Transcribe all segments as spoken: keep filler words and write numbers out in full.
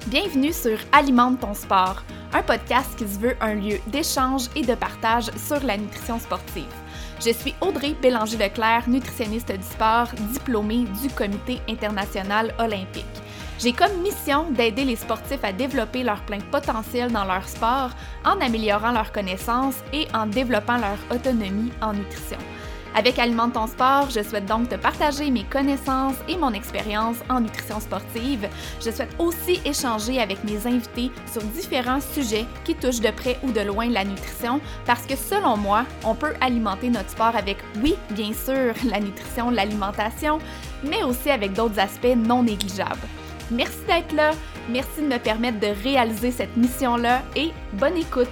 Bienvenue sur Alimente ton sport, un podcast qui se veut un lieu d'échange et de partage sur la nutrition sportive. Je suis Audrey Bélanger-Leclerc, nutritionniste du sport, diplômée du Comité international olympique. J'ai comme mission d'aider les sportifs à développer leur plein potentiel dans leur sport en améliorant leurs connaissances et en développant leur autonomie en nutrition. Avec Alimente ton sport, je souhaite donc te partager mes connaissances et mon expérience en nutrition sportive. Je souhaite aussi échanger avec mes invités sur différents sujets qui touchent de près ou de loin la nutrition parce que selon moi, on peut alimenter notre sport avec, oui, bien sûr, la nutrition, l'alimentation, mais aussi avec d'autres aspects non négligeables. Merci d'être là, merci de me permettre de réaliser cette mission-là et bonne écoute!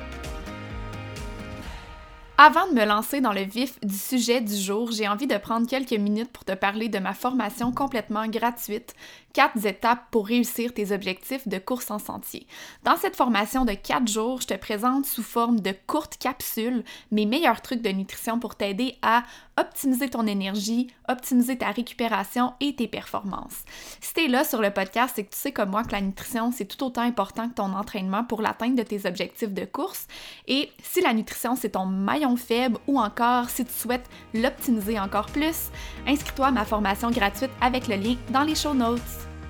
Avant de me lancer dans le vif du sujet du jour, j'ai envie de prendre quelques minutes pour te parler de ma formation complètement gratuite, quatre étapes pour réussir tes objectifs de course en sentier. Dans cette formation de quatre jours, je te présente sous forme de courtes capsules mes meilleurs trucs de nutrition pour t'aider à optimiser ton énergie, optimiser ta récupération et tes performances. Si t'es là sur le podcast, c'est que tu sais comme moi que la nutrition, c'est tout autant important que ton entraînement pour l'atteinte de tes objectifs de course. Et si la nutrition, c'est ton maillon faible ou encore si tu souhaites l'optimiser encore plus, inscris-toi à ma formation gratuite avec le lien dans les show notes.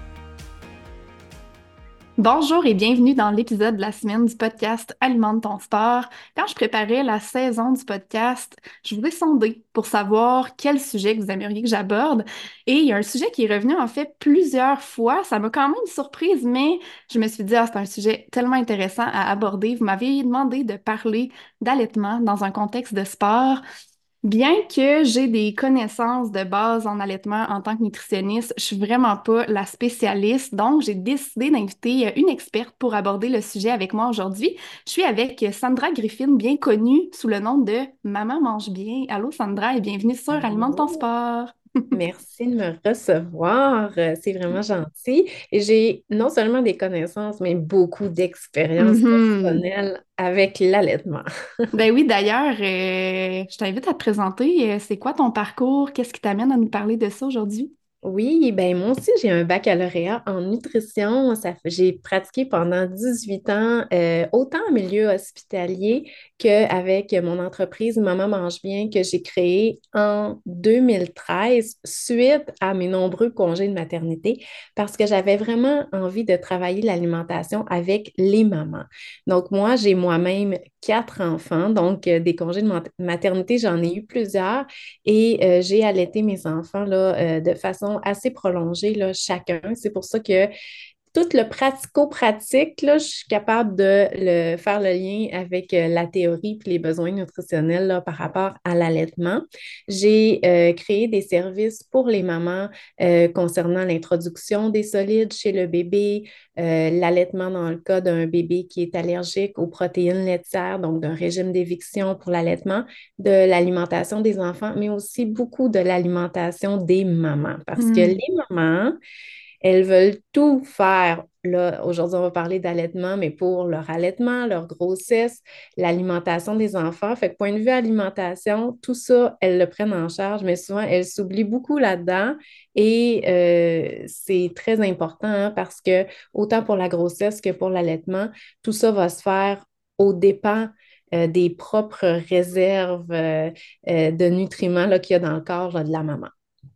Bonjour et bienvenue dans l'épisode de la semaine du podcast Alimente ton sport. Quand je préparais la saison du podcast, je vous ai sondé pour savoir quel sujet que vous aimeriez que j'aborde. Et il y a un sujet qui est revenu en fait plusieurs fois. Ça m'a quand même surprise, mais je me suis dit, ah, c'est un sujet tellement intéressant à aborder. Vous m'avez demandé de parler d'allaitement dans un contexte de sport. Bien que j'ai des connaissances de base en allaitement en tant que nutritionniste, je suis vraiment pas la spécialiste, donc j'ai décidé d'inviter une experte pour aborder le sujet avec moi aujourd'hui. Je suis avec Sandra Griffin, bien connue sous le nom de Maman mange bien. Allô Sandra et bienvenue sur Alimente ton Allô. sport. Merci de me recevoir. Euh, C'est vraiment gentil. Et j'ai non seulement des connaissances, mais beaucoup d'expérience Mhm. personnelle avec l'allaitement. Ben oui, d'ailleurs, euh, je t'invite à te présenter. Euh, C'est quoi ton parcours? Qu'est-ce qui t'amène à nous parler de ça aujourd'hui? Oui, ben moi aussi, j'ai un baccalauréat en nutrition. Ça fait- j'ai pratiqué pendant dix-huit ans, euh, autant en milieu hospitalier qu'avec mon entreprise Maman mange bien que j'ai créée en deux mille treize suite à mes nombreux congés de maternité parce que j'avais vraiment envie de travailler l'alimentation avec les mamans. Donc moi, j'ai moi-même quatre enfants, donc euh, des congés de mat- maternité, j'en ai eu plusieurs. Et euh, j'ai allaité mes enfants là, euh, de façon assez prolongée, là, chacun. C'est pour ça que tout le pratico-pratique, là, je suis capable de le, faire le lien avec euh, la théorie et les besoins nutritionnels là, par rapport à l'allaitement. J'ai euh, créé des services pour les mamans euh, concernant l'introduction des solides chez le bébé, euh, l'allaitement dans le cas d'un bébé qui est allergique aux protéines laitières, donc d'un régime d'éviction pour l'allaitement, de l'alimentation des enfants, mais aussi beaucoup de l'alimentation des mamans. Parce que les mamans, elles veulent tout faire. Là, aujourd'hui, on va parler d'allaitement, mais pour leur allaitement, leur grossesse, l'alimentation des enfants. Fait que point de vue alimentation, tout ça, elles le prennent en charge, mais souvent, elles s'oublient beaucoup là-dedans. Et euh, c'est très important hein, parce que autant pour la grossesse que pour l'allaitement, tout ça va se faire aux dépens euh, des propres réserves euh, euh, de nutriments là, qu'il y a dans le corps là, de la maman.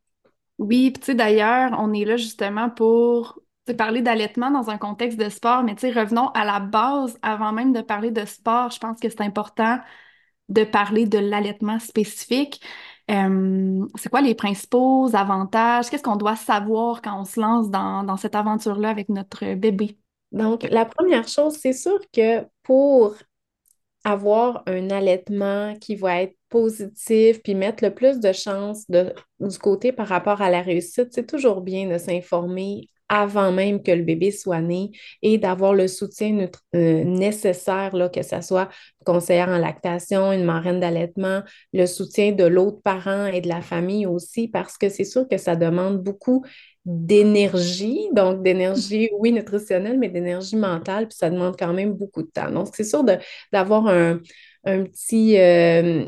Oui, puis tu sais, d'ailleurs, on est là justement pour tu sais, parler d'allaitement dans un contexte de sport, mais tu sais, revenons à la base, avant même de parler de sport, je pense que c'est important de parler de l'allaitement spécifique. Euh, c'est quoi les principaux avantages? Qu'est-ce qu'on doit savoir quand on se lance dans, dans cette aventure-là avec notre bébé? Donc, la première chose, c'est sûr que pour avoir un allaitement qui va être positif, puis mettre le plus de chances de, du côté par rapport à la réussite, c'est toujours bien de s'informer avant même que le bébé soit né et d'avoir le soutien nutri- euh, nécessaire, là, que ce soit conseillère en lactation, une marraine d'allaitement, le soutien de l'autre parent et de la famille aussi, parce que c'est sûr que ça demande beaucoup d'énergie, donc d'énergie, oui, nutritionnelle, mais d'énergie mentale, puis ça demande quand même beaucoup de temps. Donc, c'est sûr de d'avoir un, un petit, euh,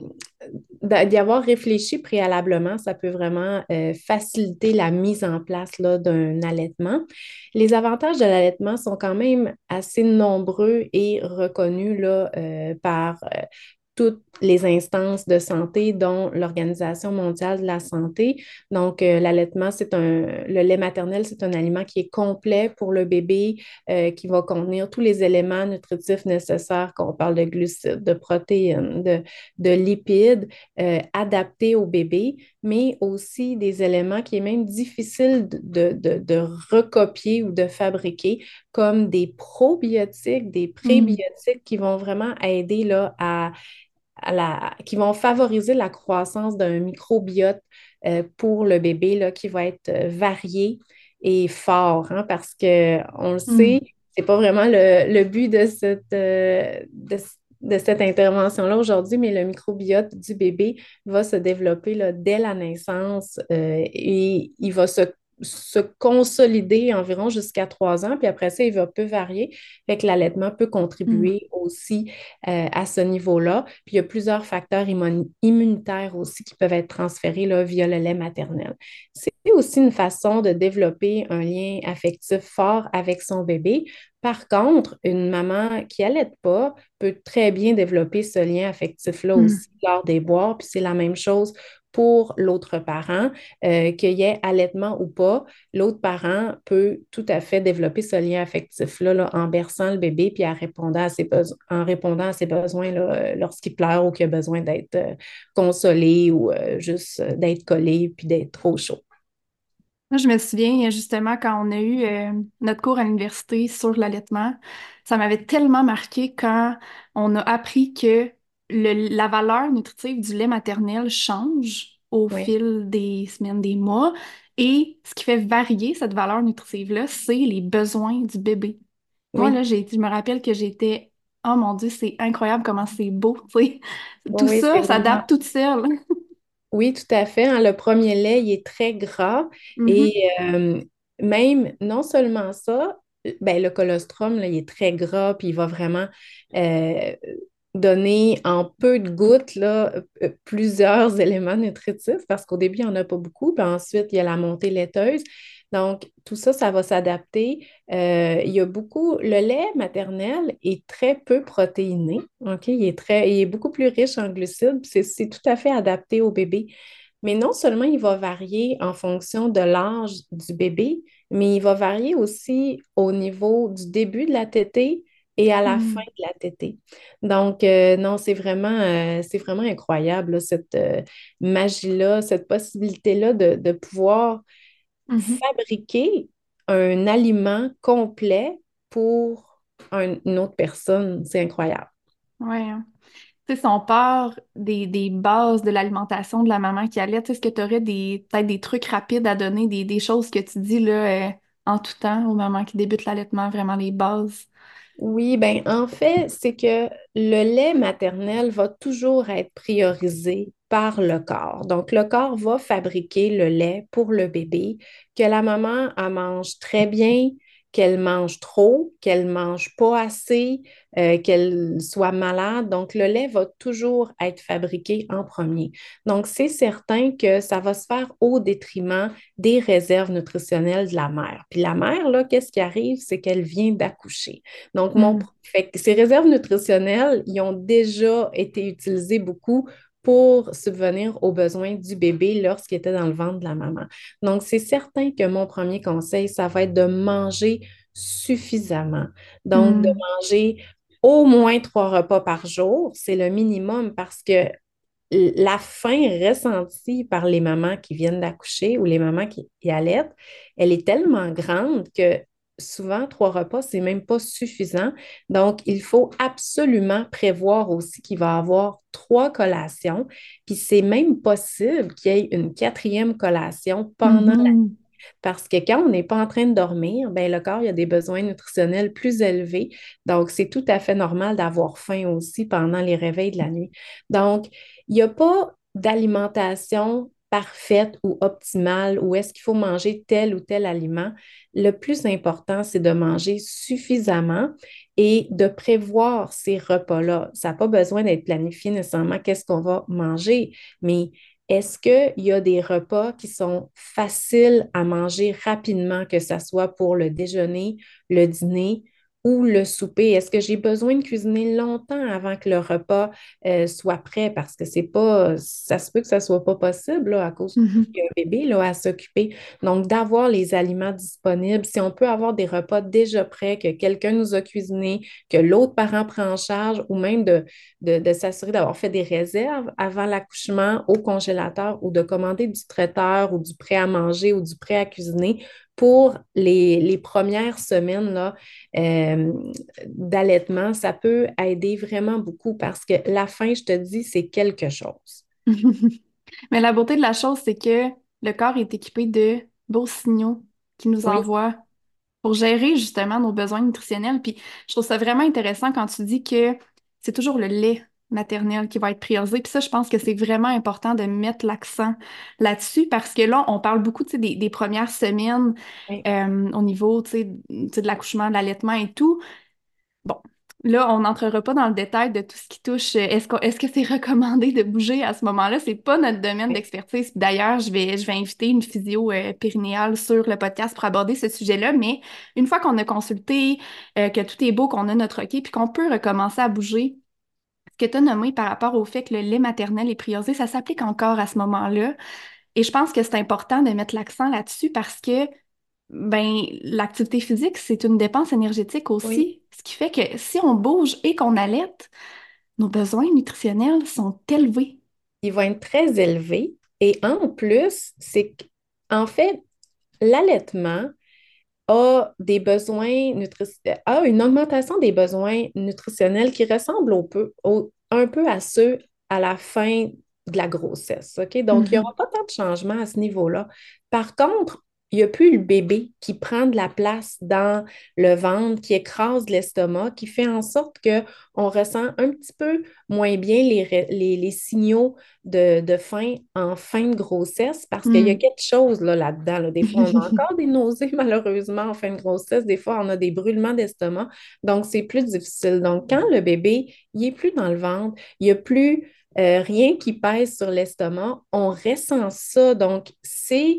d'a- d'y avoir réfléchi préalablement, ça peut vraiment euh, faciliter la mise en place là, d'un allaitement. Les avantages de l'allaitement sont quand même assez nombreux et reconnus là, euh, par euh, toutes les instances de santé, dont l'Organisation mondiale de la santé. Donc, euh, l'allaitement, c'est un, le lait maternel, c'est un aliment qui est complet pour le bébé, euh, qui va contenir tous les éléments nutritifs nécessaires, qu'on parle de glucides, de protéines, de, de lipides, euh, adaptés au bébé, mais aussi des éléments qui est même difficile de, de, de recopier ou de fabriquer, comme des probiotiques, des Mm. prébiotiques qui vont vraiment aider là, à à la, qui vont favoriser la croissance d'un microbiote euh, pour le bébé là, qui va être euh, varié et fort, hein, parce que on le Mm. sait, c'est pas vraiment le, le but de cette, euh, de, de cette intervention-là aujourd'hui, mais le microbiote du bébé va se développer là, dès la naissance euh, et il va se se consolider environ jusqu'à trois ans, puis après ça, il va peu varier. Fait que l'allaitement peut Mm. contribuer aussi euh, à ce niveau-là. Puis il y a plusieurs facteurs immun- immunitaires aussi qui peuvent être transférés là, via le lait maternel. C'est aussi une façon de développer un lien affectif fort avec son bébé. Par contre, une maman qui n'allaite pas peut très bien développer ce lien affectif-là Mm. aussi lors des boires. Puis c'est la même chose pour l'autre parent, euh, qu'il y ait allaitement ou pas, l'autre parent peut tout à fait développer ce lien affectif-là là, en berçant le bébé puis en répondant à ses, beso- en répondant à ses besoins là, euh, lorsqu'il pleure ou qu'il a besoin d'être euh, consolé ou euh, juste euh, d'être collé puis d'être trop chaud. Moi, je me souviens justement quand on a eu euh, notre cours à l'université sur l'allaitement, ça m'avait tellement marqué quand on a appris que le- la valeur nutritive du lait maternel change au Oui, fil des semaines, des mois, et ce qui fait varier cette valeur nutritive-là, c'est les besoins du bébé. Moi, là, oui, j'ai, je me rappelle que j'étais, oh mon Dieu, c'est incroyable comment c'est beau, tu sais. oui, Tout oui, c'est ça vraiment. s'adapte tout seul. Oui, tout à fait, hein. Le premier lait, il est très gras et Mhm. euh, même, non seulement ça, ben, le colostrum, là, il est très gras puis il va vraiment euh, donner en peu de gouttes là, euh, plusieurs éléments nutritifs parce qu'au début, il n'y en a pas beaucoup, puis ensuite, il y a la montée laiteuse. Donc, tout ça, ça va s'adapter. Euh, il y a beaucoup, le lait maternel est très peu protéiné, OK? Il est très, il est beaucoup plus riche en glucides, puis c'est c'est tout à fait adapté au bébé. Mais non seulement il va varier en fonction de l'âge du bébé, mais il va varier aussi au niveau du début de la tétée et à la fin Mm. de la tétée. Donc, euh, non, c'est vraiment, euh, c'est vraiment incroyable, là, cette euh, magie-là, cette possibilité-là de, de pouvoir Mhm. fabriquer un aliment complet pour un- une autre personne. C'est incroyable. Ouais, hein. Tu sais, si on part des, des bases de l'alimentation de la maman qui allait, est-ce que tu aurais des, peut-être des trucs rapides à donner, des, des choses que tu dis là, euh, en tout temps aux mamans qui débutent l'allaitement, vraiment les bases? Oui, ben en fait, c'est que le lait maternel va toujours être priorisé par le corps. Donc, le corps va fabriquer le lait pour le bébé, que la maman en mange très bien, qu'elle mange trop, qu'elle mange pas assez, euh, qu'elle soit malade. Donc, le lait va toujours être fabriqué en premier. Donc, c'est certain que ça va se faire au détriment des réserves nutritionnelles de la mère. Puis la mère, là, qu'est-ce qui arrive? C'est qu'elle vient d'accoucher. Donc, mon, Mm. fait que ces réserves nutritionnelles, ils ont déjà été utilisées beaucoup pour subvenir aux besoins du bébé lorsqu'il était dans le ventre de la maman. Donc, c'est certain que mon premier conseil, ça va être de manger suffisamment. Donc, de Mm. manger au moins trois repas par jour, c'est le minimum parce que la faim ressentie par les mamans qui viennent d'accoucher ou les mamans qui, qui allaitent, elle est tellement grande que souvent, trois repas, c'est même pas suffisant. Donc, il faut absolument prévoir aussi qu'il va y avoir trois collations. Puis, c'est même possible qu'il y ait une quatrième collation pendant la Mhm. parce que quand on n'est pas en train de dormir, ben, le corps il a des besoins nutritionnels plus élevés. Donc, c'est tout à fait normal d'avoir faim aussi pendant les réveils de la nuit. Donc, il n'y a pas d'alimentation parfaite ou optimale où est-ce qu'il faut manger tel ou tel aliment. Le plus important, c'est de manger suffisamment et de prévoir ces repas-là. Ça n'a pas besoin d'être planifié nécessairement qu'est-ce qu'on va manger, mais est-ce qu'il y a des repas qui sont faciles à manger rapidement, que ce soit pour le déjeuner, le dîner ou le souper? Est-ce que j'ai besoin de cuisiner longtemps avant que le repas euh, soit prêt? Parce que c'est pas, ça se peut que ça soit pas possible là, à cause qu'il Mhm. y a un bébé là, à s'occuper. Donc, d'avoir les aliments disponibles, si on peut avoir des repas déjà prêts, que quelqu'un nous a cuisiné, que l'autre parent prend en charge, ou même de, de, de s'assurer d'avoir fait des réserves avant l'accouchement au congélateur ou de commander du traiteur ou du prêt à manger ou du prêt à cuisiner pour les, les premières semaines là, euh, d'allaitement, ça peut aider vraiment beaucoup parce que la faim, je te dis, c'est quelque chose. Mais la beauté de la chose, c'est que le corps est équipé de beaux signaux qui nous Oui, envoient pour gérer justement nos besoins nutritionnels. Puis je trouve ça vraiment intéressant quand tu dis que c'est toujours le lait maternel qui va être priorisé. Puis ça, je pense que c'est vraiment important de mettre l'accent là-dessus parce que là, on parle beaucoup, tu sais, des, des premières semaines oui, euh, au niveau, tu sais, tu sais, de l'accouchement, de l'allaitement et tout. Bon, là, on n'entrera pas dans le détail de tout ce qui touche. euh, Est-ce qu'on- est-ce que c'est recommandé de bouger à ce moment-là? C'est pas notre domaine oui. d'expertise. Puis d'ailleurs, je vais, je vais inviter une physio euh, périnéale sur le podcast pour aborder ce sujet-là. Mais une fois qu'on a consulté, euh, que tout est beau, qu'on a notre OK, puis qu'on peut recommencer à bouger, ce que tu as nommé par rapport au fait que le lait maternel est priorisé, ça s'applique encore à ce moment-là. Et je pense que c'est important de mettre l'accent là-dessus parce que ben, l'activité physique, c'est une dépense énergétique Oui. aussi, ce qui fait que si on bouge et qu'on allaite, nos besoins nutritionnels sont élevés. Ils vont être très élevés. Et en plus, c'est qu'en fait, l'allaitement a des besoins nutri- a une augmentation des besoins nutritionnels qui ressemble au peu, au- un peu à ceux à la fin de la grossesse. OK? Donc, il n'y aura Mhm. pas tant de changements à ce niveau-là. Par contre, il n'y a plus le bébé qui prend de la place dans le ventre, qui écrase l'estomac, qui fait en sorte qu'on ressent un petit peu moins bien les, ré- les, les signaux de, de faim en fin de grossesse parce qu'il y a Mm. quelque chose là, là-dedans. Là. Des fois, on a encore des nausées, malheureusement, en fin de grossesse. Des fois, on a des brûlements d'estomac. Donc, c'est plus difficile. Donc, quand le bébé, il n'est plus dans le ventre, il n'y a plus euh, rien qui pèse sur l'estomac, on ressent ça. Donc, c'est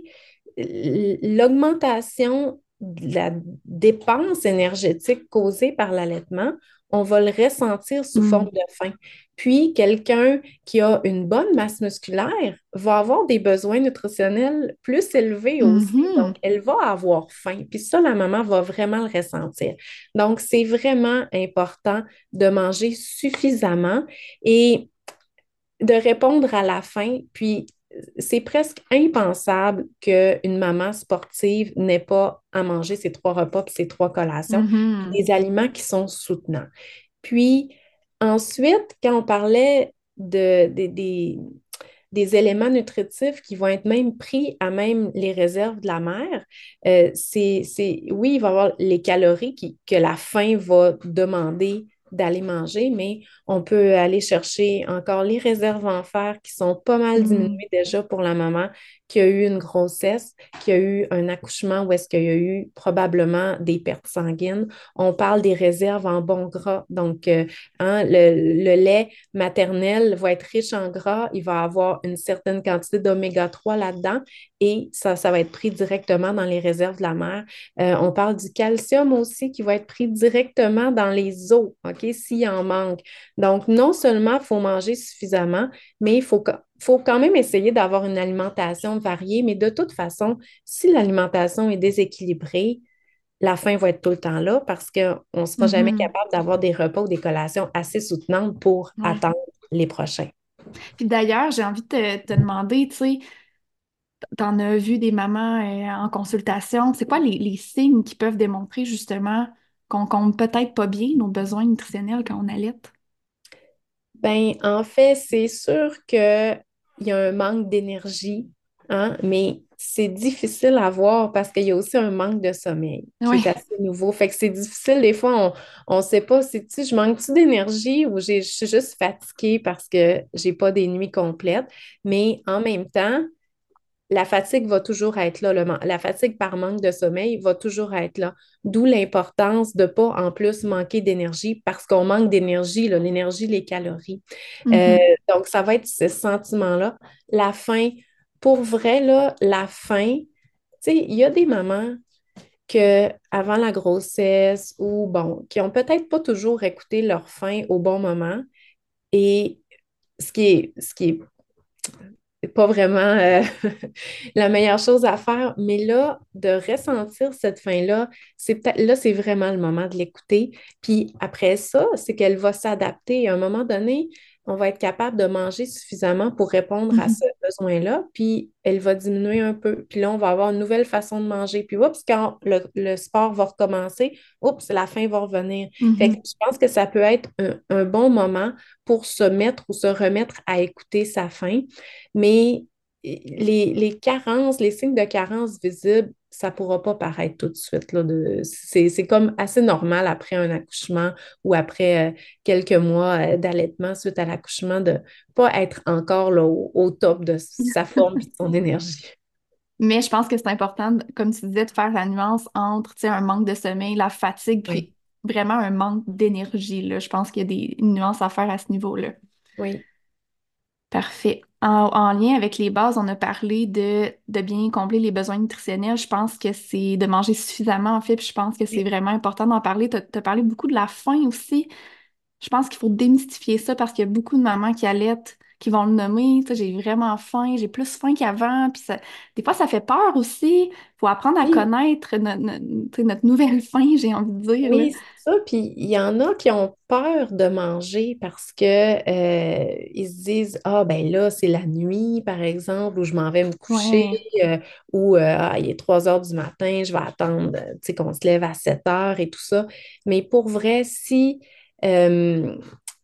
l'augmentation de la dépense énergétique causée par l'allaitement, on va le ressentir sous forme Mm. de faim. Puis, quelqu'un qui a une bonne masse musculaire va avoir des besoins nutritionnels plus élevés aussi. Donc, Mhm. elle va avoir faim. Puis ça, la maman va vraiment le ressentir. Donc, c'est vraiment important de manger suffisamment et de répondre à la faim. Puis, c'est presque impensable qu'une maman sportive n'ait pas à manger ses trois repas puis ses trois collations, puis Mhm. des aliments qui sont soutenants. Puis ensuite, quand on parlait de, de- des, des éléments nutritifs qui vont être même pris à même les réserves de la mère, euh, c'est, c'est, oui, il va y avoir les calories qui, que la faim va demander d'aller manger, mais on peut aller chercher encore les réserves en fer qui sont pas mal Mm. diminuées déjà pour la maman qui a eu une grossesse, qui a eu un accouchement où est-ce qu'il y a eu probablement des pertes sanguines. On parle des réserves en bons gras. Donc, euh, hein, le, le lait maternel va être riche en gras. Il va avoir une certaine quantité d'oméga trois là-dedans et ça, ça va être pris directement dans les réserves de la mère. Euh, on parle du calcium aussi qui va être pris directement dans les os, OK, s'il en manque. Donc, non seulement il faut manger suffisamment, mais il faut, faut quand même essayer d'avoir une alimentation variée. Mais de toute façon, si l'alimentation est déséquilibrée, la faim va être tout le temps là parce qu'on ne sera jamais Mhm. capable d'avoir des repas ou des collations assez soutenantes pour Ouais. attendre les prochains. Puis d'ailleurs, j'ai envie de te, te demander, tu sais, t'en as vu des mamans euh, en consultation, c'est quoi les, les signes qui peuvent démontrer justement qu'on compte peut-être pas bien nos besoins nutritionnels quand on allait? Ben, en fait, c'est sûr qu'il y a un manque d'énergie, hein, mais c'est difficile à voir parce qu'il y a aussi un manque de sommeil qui est Oui. assez nouveau. Fait que c'est difficile, des fois, on ne sait pas si, tu sais, je manque-tu d'énergie ou j'ai- je suis juste fatiguée parce que j'ai pas des nuits complètes. Mais en même temps, la fatigue va toujours être là. Le man- la fatigue par manque de sommeil va toujours être là. D'où l'importance de ne pas en plus manquer d'énergie parce qu'on manque d'énergie, là, l'énergie, les calories. Euh, Mhm. donc, ça va être ce sentiment-là. La faim, pour vrai, là, la faim, tu sais, il y a des mamans que avant la grossesse ou bon, qui ont peut-être pas toujours écouté leur faim au bon moment. Et ce qui est, ce qui est pas vraiment euh, la meilleure chose à faire, mais là, de ressentir cette faim-là, c'est peut-être là, c'est vraiment le moment de l'écouter. Puis après ça, c'est qu'elle va s'adapter. À un moment donné, on va être capable de manger suffisamment pour répondre à ce Mhm. besoin-là, puis elle va diminuer un peu. Puis là, on va avoir une nouvelle façon de manger. Puis oups, quand le, le sport va recommencer, oups, la faim va revenir. Fait que Mhm. je pense que ça peut être un, un bon moment pour se mettre ou se remettre à écouter sa faim. Mais les, les carences, les signes de carence visibles, ça ne pourra pas paraître tout de suite, là, de, c'est, c'est comme assez normal après un accouchement ou après euh, quelques mois euh, d'allaitement suite à l'accouchement de ne pas être encore là, au, au top de sa forme et de son énergie. Mais je pense que c'est important, de- comme tu disais, de faire la nuance entre, tu sais, un manque de sommeil, la fatigue, Oui, puis vraiment un manque d'énergie, là. Je pense qu'il y a des une nuances à faire à ce niveau-là. oui, Parfait. En, en lien avec les bases, on a parlé de, de bien combler les besoins nutritionnels. Je pense que c'est de manger suffisamment, en fait, puis je pense que c'est oui. vraiment important d'en parler. Tu as parlé beaucoup de la faim aussi. Je pense qu'il faut démystifier ça parce qu'il y a beaucoup de mamans qui allaitent, qui vont le nommer. Tu sais, j'ai vraiment faim, j'ai plus faim qu'avant. Puis ça, des fois, ça fait peur aussi. Il faut apprendre à Oui, connaître no- no- tu sais, notre nouvelle faim, j'ai envie de dire, là. oui, c'est ça. Puis il y en a qui ont peur de manger parce que euh, ils se disent, ah ben là, c'est la nuit, par exemple, où je m'en vais me coucher, Ouais. euh, ou euh, ah, il est trois heures du matin, je vais attendre, euh, tu sais, qu'on se lève à sept heures et tout ça. Mais pour vrai, si euh,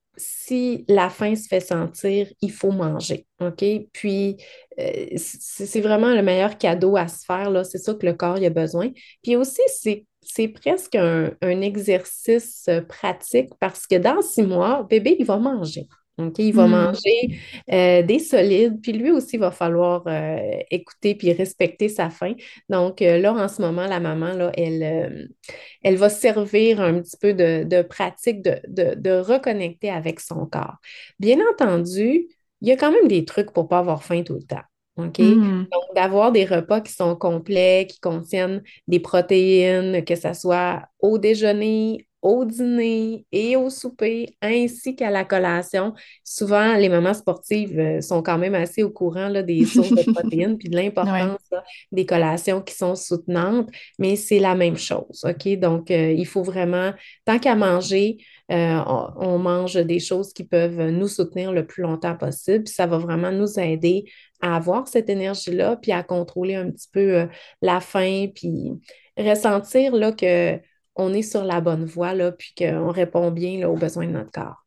si la faim se fait sentir, il faut manger, OK? Puis, euh, c'est c'est vraiment le meilleur cadeau à se faire, là. C'est ça que le corps il a besoin. Puis aussi, c'est, c'est presque un, un exercice euh, pratique parce que dans six mois, bébé, il va manger. OK? Il va Hmm. manger euh, des solides, puis lui aussi, il va falloir euh, écouter puis respecter sa faim. Donc, euh, là, en ce moment, la maman, là, elle, euh, elle va servir un petit peu de, de pratique de, de, de reconnecter avec son corps. Bien entendu, il y a quand même des trucs pour ne pas avoir faim tout le temps. OK? Hmm. Donc, d'avoir des repas qui sont complets, qui contiennent des protéines, que ce soit au déjeuner, au dîner et au souper, ainsi qu'à la collation. Souvent, les mamans sportives euh, sont quand même assez au courant là, des sources de protéines puis de Ouais. l'importance là, des collations qui sont soutenantes, mais c'est la même chose. OK? Donc, euh, il faut vraiment, tant qu'à manger, euh, on, on mange des choses qui peuvent nous soutenir le plus longtemps possible. Puis ça va vraiment nous aider à avoir cette énergie-là, puis à contrôler un petit peu euh, la faim, puis ressentir là, que on est sur la bonne voie, là, puis qu'on répond bien là, aux besoins de notre corps.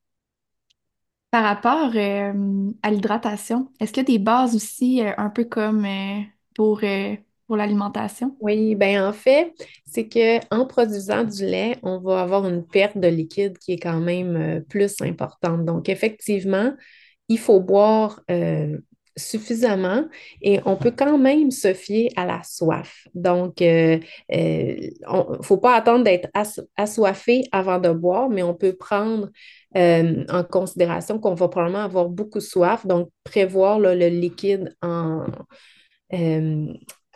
Par rapport euh, à l'hydratation, est-ce qu'il y a des bases aussi, euh, un peu comme euh, pour, euh, pour l'alimentation? Oui, ben en fait, c'est que en produisant du lait, on va avoir une perte de liquide qui est quand même euh, plus importante. Donc, effectivement, il faut boire euh, suffisamment et on peut quand même se fier à la soif. Donc, euh, euh, on- faut pas attendre d'être asso- assoiffé avant de boire, mais on peut prendre euh, en considération qu'on va probablement avoir beaucoup soif, donc prévoir là, le liquide en, euh,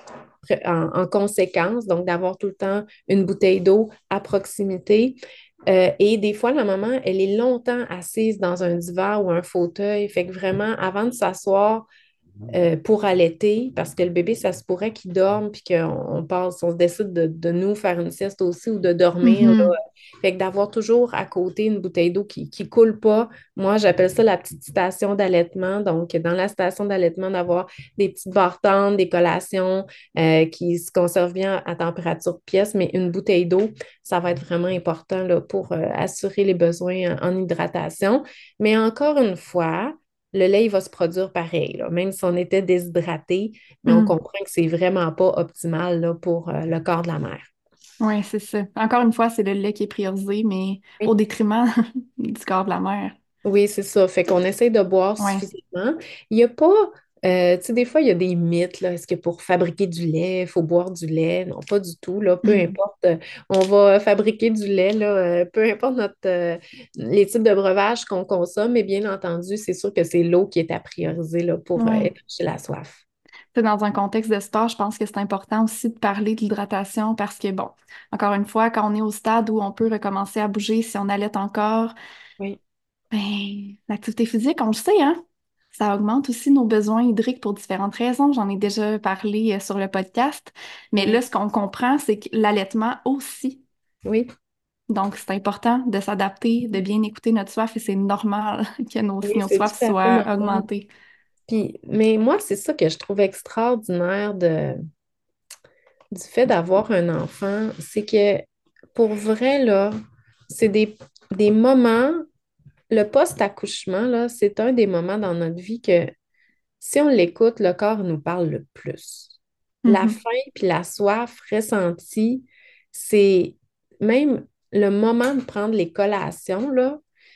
en, en conséquence, donc d'avoir tout le temps une bouteille d'eau à proximité. Euh, et des fois, la maman, elle est longtemps assise dans un divan ou un fauteuil. Fait que vraiment, avant de s'asseoir, euh, pour allaiter, parce que le bébé, ça se pourrait qu'il dorme, puis qu'on on passe, on se décide de, de nous faire une sieste aussi ou de dormir, là. Mhm. Fait que d'avoir toujours à côté une bouteille d'eau qui ne coule pas. Moi, j'appelle ça la petite station d'allaitement. Donc, dans la station d'allaitement, d'avoir des petites barres des collations euh, qui se conservent bien à température de pièce, mais une bouteille d'eau, ça va être vraiment important là, pour euh, assurer les besoins en, en hydratation. Mais encore une fois, le lait, il va se produire pareil, là, même si on était déshydraté, mais on Mhm. comprend que c'est vraiment pas optimal là, pour euh, le corps de la mère. Oui, c'est ça. Encore une fois, c'est le lait qui est priorisé, mais au Oui, détriment du corps de la mère. oui, c'est ça. Fait qu'on essaie de boire Ouais. suffisamment. Il n'y a pas Euh, tu sais, des fois, il y a des mythes, là. Est-ce que pour fabriquer du lait, il faut boire du lait? Non, pas du tout, là. Peu Hmm. importe, euh, on va fabriquer du lait, là. Euh, peu importe notre, euh, les types de breuvages qu'on consomme, mais bien entendu, c'est sûr que c'est l'eau qui est à prioriser, là, pour euh, Ouais. étancher la soif. C'est dans un contexte de sport, je pense que c'est important aussi de parler de l'hydratation parce que, bon, encore une fois, quand on est au stade où on peut recommencer à bouger si on allait encore, Oui, ben, l'activité physique, on le sait, hein? Ça augmente aussi nos besoins hydriques pour différentes raisons. J'en ai déjà parlé euh, sur le podcast. Mais là, oui, ce qu'on comprend, c'est que l'allaitement aussi. oui, Donc, c'est important de s'adapter, de bien écouter notre soif et c'est normal que nos oui, signaux de c'est soif tout à fait soient normal. augmentés. Puis, mais moi, c'est ça que je trouve extraordinaire de, du fait d'avoir un enfant, c'est que pour vrai, là, c'est des, des moments, le post-accouchement, là, c'est un des moments dans notre vie que si on l'écoute, le corps nous parle le plus. La Mhm. faim puis la soif ressentie, c'est même le moment de prendre les collations, là,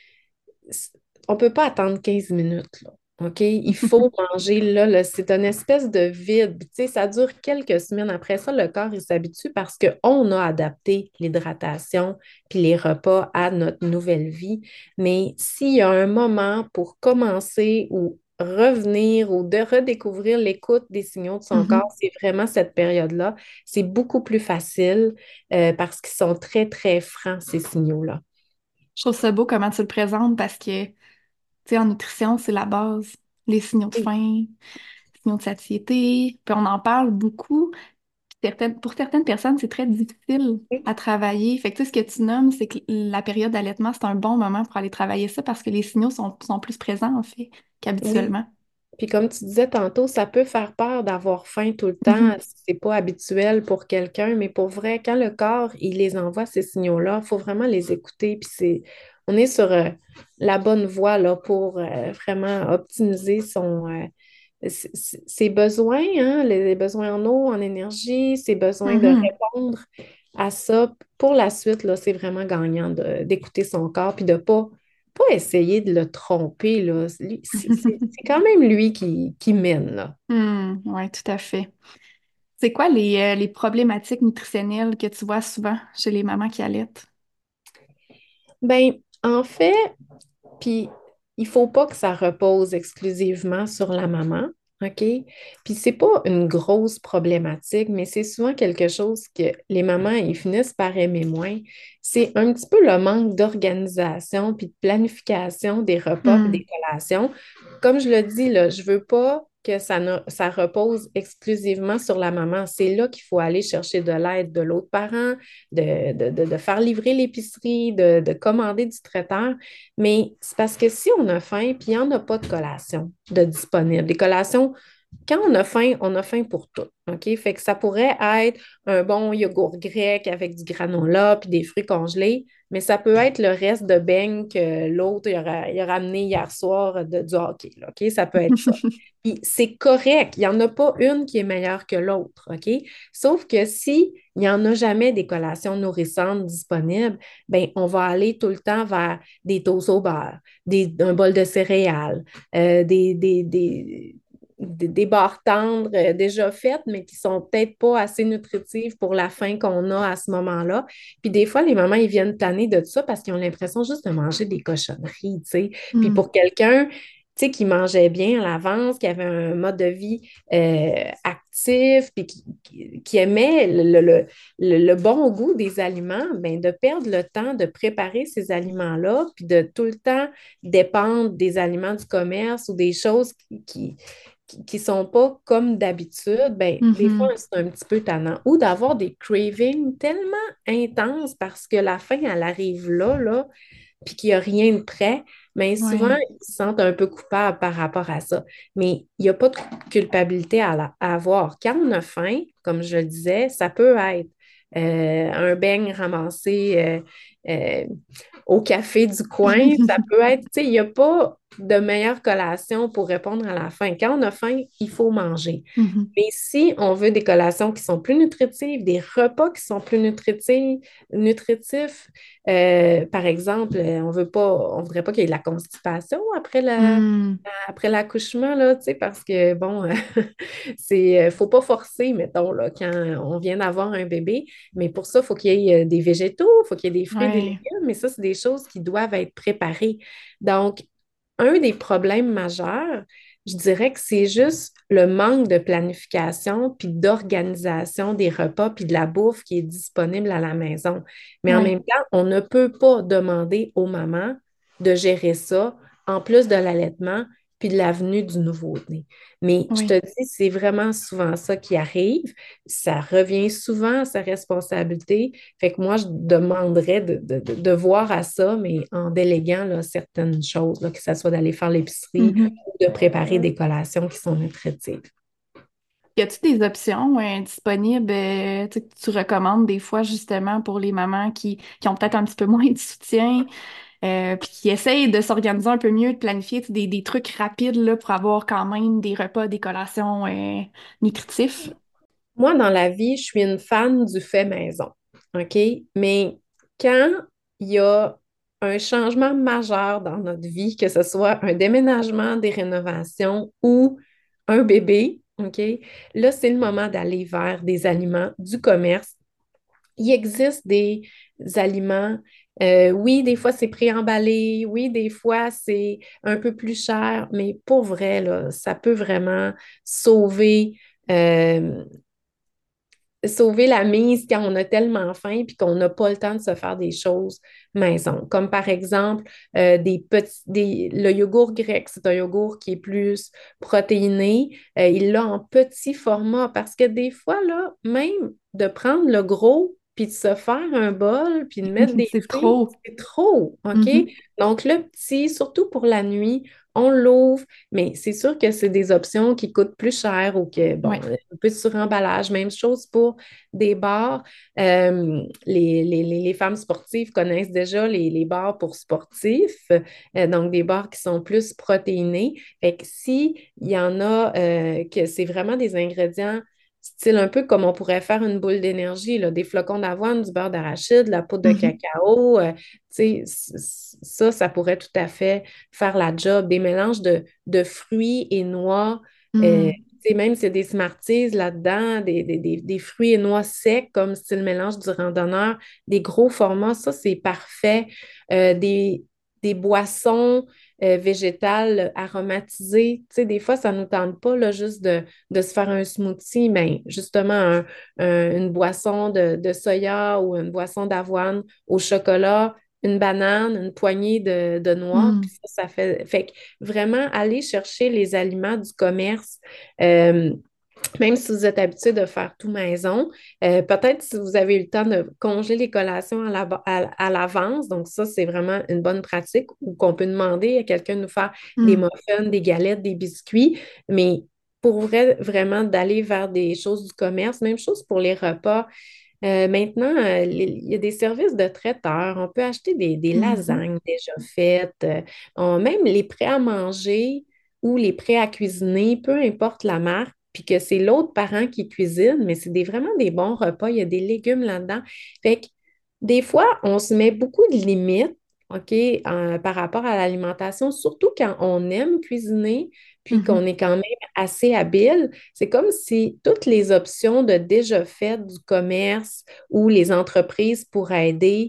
on ne peut pas attendre quinze minutes, là. OK? Il faut manger là, là. C'est une espèce de vide. Tu sais, ça dure quelques semaines. Après ça, le corps, il s'habitue parce qu'on a adapté l'hydratation puis les repas à notre nouvelle vie. Mais s'il y a un moment pour commencer ou revenir ou de redécouvrir l'écoute des signaux de son corps, Mhm. c'est vraiment cette période-là. C'est beaucoup plus facile euh, parce qu'ils sont très, très francs, ces signaux-là. Je trouve ça beau comment tu le présentes parce que, tu sais, en nutrition, c'est la base. Les signaux de Oui, faim, signaux de satiété. Puis on en parle beaucoup. Certaines, pour certaines personnes, c'est très difficile oui, à travailler. Fait que, tu sais, ce que tu nommes, c'est que la période d'allaitement, c'est un bon moment pour aller travailler ça parce que les signaux sont, sont plus présents, en fait, oui. qu'habituellement. Puis comme tu disais tantôt, ça peut faire peur d'avoir faim tout le temps. Mhm. C'est pas habituel pour quelqu'un, mais pour vrai, quand le corps, il les envoie, ces signaux-là, il faut vraiment les écouter. Puis c'est, on est sur euh, la bonne voie là, pour euh, vraiment optimiser son, euh, s- s- ses besoins, hein, les besoins en eau, en énergie, ses besoins de Mhm. répondre à ça. Pour la suite, là, c'est vraiment gagnant de- d'écouter son corps puis de pas, pas essayer de le tromper, là. Lui, C'est c'est- c'est quand même lui qui, qui mène, là. Hmm, ouais, tout à fait. C'est quoi les, euh, les problématiques nutritionnelles que tu vois souvent chez les mamans qui allaitent? Ben, en fait, puis, il faut pas que ça repose exclusivement sur la maman, OK? Puis, c'est pas une grosse problématique, mais c'est souvent quelque chose que les mamans, ils finissent par aimer moins. C'est un petit peu le manque d'organisation puis de planification des repas puis des Hmm. collations. Comme je le dis, là, je veux pas que ça, ne- ça repose exclusivement sur la maman. C'est là qu'il faut aller chercher de l'aide de l'autre parent, de, de, de- de faire livrer l'épicerie, de, de commander du traiteur. Mais c'est parce que si on a faim, puis il n'y en a pas de collation de disponible. Les collations, quand on a faim, on a faim pour tout. OK? Fait que ça pourrait être un bon yogourt grec avec du granola puis des fruits congelés, mais ça peut être le reste de beignes que l'autre il aura, il a ramené hier soir de, du hockey. Là, OK? Ça peut être ça. Puis c'est correct. Il n'y en a pas une qui est meilleure que l'autre. OK? Sauf que si il n'y en a jamais des collations nourrissantes disponibles, ben on va aller tout le temps vers des toasts au beurre, des, un bol de céréales, euh, des, des, des, des, des barres tendres euh, déjà faites, mais qui sont peut-être pas assez nutritives pour la faim qu'on a à ce moment-là. Puis des fois, les mamans, ils viennent tanner de ça parce qu'ils ont l'impression juste de manger des cochonneries, tu sais. Puis Hmm. pour quelqu'un, tu sais, qui mangeait bien à l'avance, qui avait un mode de vie euh, actif, puis qui, qui, qui aimait le, le, le, le bon goût des aliments, ben, de perdre le temps de préparer ces aliments-là, puis de tout le temps dépendre des aliments du commerce ou des choses qui, qui, qui ne sont pas comme d'habitude, ben, des fois, Mhm. c'est un petit peu tannant. Ou d'avoir des cravings tellement intenses parce que la faim, elle arrive là, là, puis qu'il n'y a rien de prêt, mais souvent, Ouais. ils se sentent un peu coupables par rapport à ça. Mais il n'y a pas de culpabilité à, la- à avoir. Quand on a faim, comme je le disais, ça peut être euh, un beigne ramassé euh, euh, au café du coin. Ça peut être, tu sais, il n'y a pas de meilleure collation pour répondre à la faim. Quand on a faim, il faut manger. Mhm. Mais si on veut des collations qui sont plus nutritives, des repas qui sont plus nutritifs, nutritifs, euh, par exemple, euh, on veut pas, on voudrait pas qu'il y ait de la constipation après la, Mm. après l'accouchement, là, tu sais, parce que, bon, c'est, euh, faut pas forcer, mettons, là, quand on vient d'avoir un bébé, mais pour ça, il faut qu'il y ait euh, des végétaux, il faut qu'il y ait des fruits, des Ouais. légumes, mais ça, c'est des choses qui doivent être préparées. Donc, un des problèmes majeurs, je dirais que c'est juste le manque de planification puis d'organisation des repas puis de la bouffe qui est disponible à la maison. Mais en Ouais. même temps, on ne peut pas demander aux mamans de gérer ça en plus de l'allaitement puis de la venue du nouveau-né. Mais je te Oui. dis, c'est vraiment souvent ça qui arrive. Ça revient souvent à sa responsabilité. Fait que moi, je demanderais de, de- de- de voir à ça, mais en déléguant là, certaines choses, là, que ce soit d'aller faire l'épicerie Mhm. ou de préparer des collations qui sont nutritives. Y a-t-il des options euh, disponibles euh, tu sais, que tu recommandes des fois justement pour les mamans qui, qui ont peut-être un petit peu moins de soutien, euh, puis qui essayent de s'organiser un peu mieux, de planifier tu sais, des, des trucs rapides là, pour avoir quand même des repas, des collations euh, nutritifs? Moi, dans la vie, je suis une fan du fait maison. OK? Mais quand il y a un changement majeur dans notre vie, que ce soit un déménagement, des rénovations ou un bébé, OK? Là, c'est le moment d'aller vers des aliments du commerce. Il existe des aliments, euh, oui, des fois c'est préemballé, oui, des fois c'est un peu plus cher, mais pour vrai, là, ça peut vraiment sauver, euh, sauver la mise quand on a tellement faim puis qu'on n'a pas le temps de se faire des choses maison. Comme par exemple, euh, des petits, des, le yogourt grec, c'est un yogourt qui est plus protéiné. Euh, il l'a en petit format parce que des fois, là, même de prendre le gros puis de se faire un bol puis de mettre des C'est fruits, trop. c'est trop, OK? Mhm. Donc, le petit, surtout pour la nuit, on l'ouvre, mais c'est sûr que c'est des options qui coûtent plus cher ou que, bon, Ouais. un peu de suremballage. Même chose pour des bars. Euh, les, les- les- les femmes sportives connaissent déjà les, les bars pour sportifs, euh, donc des bars qui sont plus protéinés. Fait que si il y en a euh, que c'est vraiment des ingrédients style un peu comme on pourrait faire une boule d'énergie, là, des flocons d'avoine, du beurre d'arachide, de la poudre de Mhm. cacao, euh, tu sais, c- c- ça, ça pourrait tout à fait faire la job. Des mélanges de, de fruits et noix, euh, Mm. tu sais, même s'il y a des Smarties là-dedans, des, des, des- des fruits et noix secs, comme style mélange du randonneur, des gros formats, ça, c'est parfait. Euh, des, des boissons euh, végétales aromatisées, tu sais, des fois, ça ne nous tente pas là, juste de, de se faire un smoothie, mais justement, un- un- une boisson de, de soya ou une boisson d'avoine au chocolat, une banane, une poignée de, de noix, puis Mm. ça, ça fait, fait que vraiment aller chercher les aliments du commerce. euh, Même si vous êtes habitué de faire tout maison, euh, peut-être si vous avez eu le temps de congeler les collations à la- à- à l'avance, donc ça, c'est vraiment une bonne pratique, ou qu'on peut demander à quelqu'un de nous faire des Mm. muffins, des galettes, des biscuits, mais pour vrai, vraiment d'aller vers des choses du commerce, même chose pour les repas. Euh, maintenant, euh, les- il y a des services de traiteurs. On peut acheter des, des Mhm. lasagnes déjà faites. Euh, on- même les prêts à manger ou les prêts à cuisiner, peu importe la marque, puis que c'est l'autre parent qui cuisine, mais c'est des, vraiment des bons repas. Il y a des légumes là-dedans. Fait que des fois, on se met beaucoup de limites, OK, euh, par rapport à l'alimentation, surtout quand on aime cuisiner, puis qu'on Mhm. est quand même assez habile. C'est comme si toutes les options de déjà faites du commerce ou les entreprises pour aider,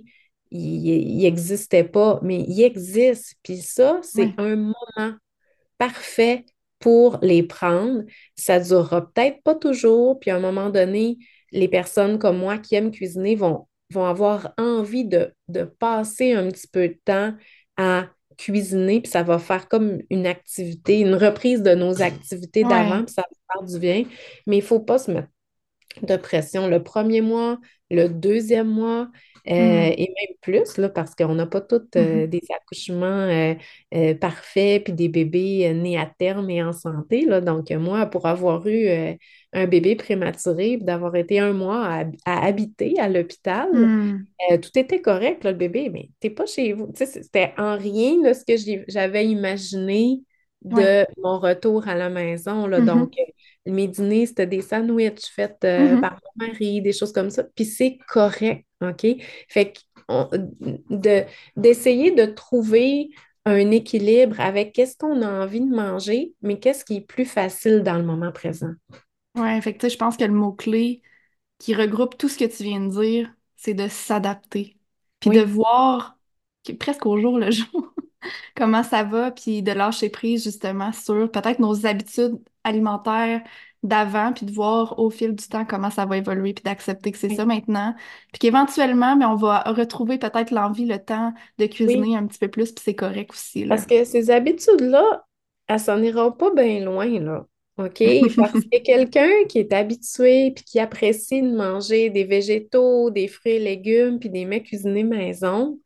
il n'existait pas, mais il existe. Puis ça, c'est Ouais. un moment parfait pour les prendre. Ça durera peut-être pas toujours, puis à un moment donné, les personnes comme moi qui aiment cuisiner vont, vont avoir envie de, de passer un petit peu de temps à cuisiner, puis ça va faire comme une activité, une reprise de nos activités d'avant, Ouais. puis ça va faire du bien. Mais il ne faut pas se mettre de pression le premier mois, le deuxième mois, euh, Mm. et même plus, là, parce qu'on n'a pas tous euh, Mhm. des accouchements euh, euh, parfaits, puis des bébés euh, nés à terme et en santé, là. Donc, euh, moi, pour avoir eu euh, un bébé prématuré, puis d'avoir été un mois à, à habiter à l'hôpital, Mm. euh, tout était correct, là, le bébé, mais t'es pas chez vous. Tu sais, c'était en rien de ce que j'ai- j'avais imaginé Ouais. de mon retour à la maison, là. Donc, Mhm. euh, mes dîners, c'était des sandwichs faits euh, Mhm. par mon mari, des choses comme ça. Puis c'est correct, OK? Fait que on- de, d'essayer de trouver un équilibre avec qu'est-ce qu'on a envie de manger, mais qu'est-ce qui est plus facile dans le moment présent. Ouais, fait que, tu sais, je pense que le mot-clé qui regroupe tout ce que tu viens de dire, c'est de s'adapter. Puis de Oui, voir que- presque au jour le jour comment ça va, puis de lâcher prise justement sur peut-être nos habitudes alimentaires d'avant, puis de voir au fil du temps comment ça va évoluer, puis d'accepter que c'est ça oui, maintenant, puis qu'éventuellement, mais on va retrouver peut-être l'envie, le temps de oui. cuisiner un petit peu plus, puis c'est correct aussi, là. Parce que ces habitudes-là, elles s'en iront pas bien loin, là. OK? Parce que quelqu'un qui est habitué puis qui apprécie de manger des végétaux, des fruits et légumes puis des mets cuisinés maison,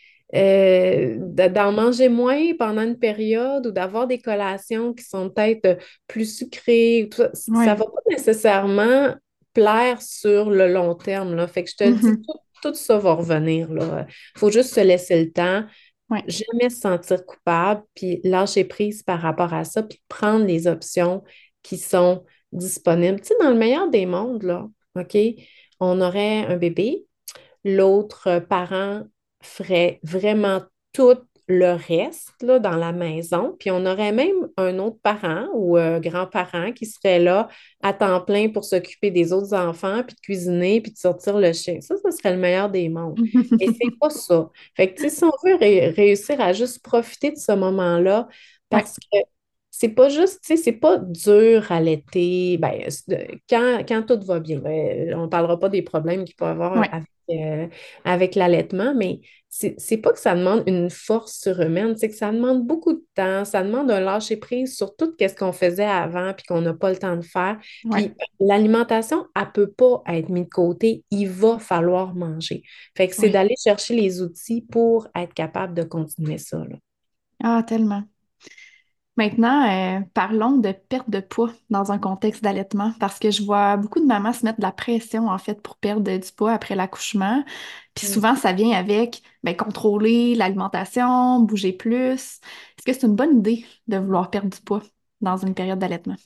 euh, de- d'en manger moins pendant une période ou d'avoir des collations qui sont peut-être euh, plus sucrées, tout ça, ça va Oui. pas nécessairement plaire sur le long terme, là. Fait que je te le dis, Mhm. tout, tout ça va revenir, là. Il faut juste se laisser le temps, Ouais. jamais se sentir coupable, puis lâcher prise par rapport à ça, puis prendre les options qui sont disponibles. Tu sais, dans le meilleur des mondes, là, OK, on aurait un bébé, l'autre parent ferait vraiment tout le reste là, dans la maison. Puis on aurait même un autre parent ou un grand-parent qui serait là à temps plein pour s'occuper des autres enfants, puis de cuisiner, puis de sortir le chien. Ça, ce serait le meilleur des mondes. Et c'est pas ça. Fait que, tu sais, si on veut ré- réussir à juste profiter de ce moment-là, Ouais. parce que c'est pas juste, tu sais, c'est pas dur à l'été. Ben, c'est- quand, quand tout va bien, ben, on parlera pas des problèmes qu'il peut y avoir Ouais. avec, euh, avec l'allaitement, mais c'est c'est pas que ça demande une force surhumaine, c'est que ça demande beaucoup de temps, ça demande un lâcher-prise sur tout ce qu'on faisait avant puis qu'on n'a pas le temps de faire. Ouais. Puis l'alimentation, elle peut pas être mise de côté, il va falloir manger. Fait que c'est Ouais. d'aller chercher les outils pour être capable de continuer ça, là. Ah, tellement. Maintenant, euh, parlons de perte de poids dans un contexte d'allaitement, parce que je vois beaucoup de mamans se mettre de la pression, en fait, pour perdre du poids après l'accouchement. Puis Mm. souvent, ça vient avec, ben, contrôler l'alimentation, bouger plus. Est-ce que c'est une bonne idée de vouloir perdre du poids dans une période d'allaitement?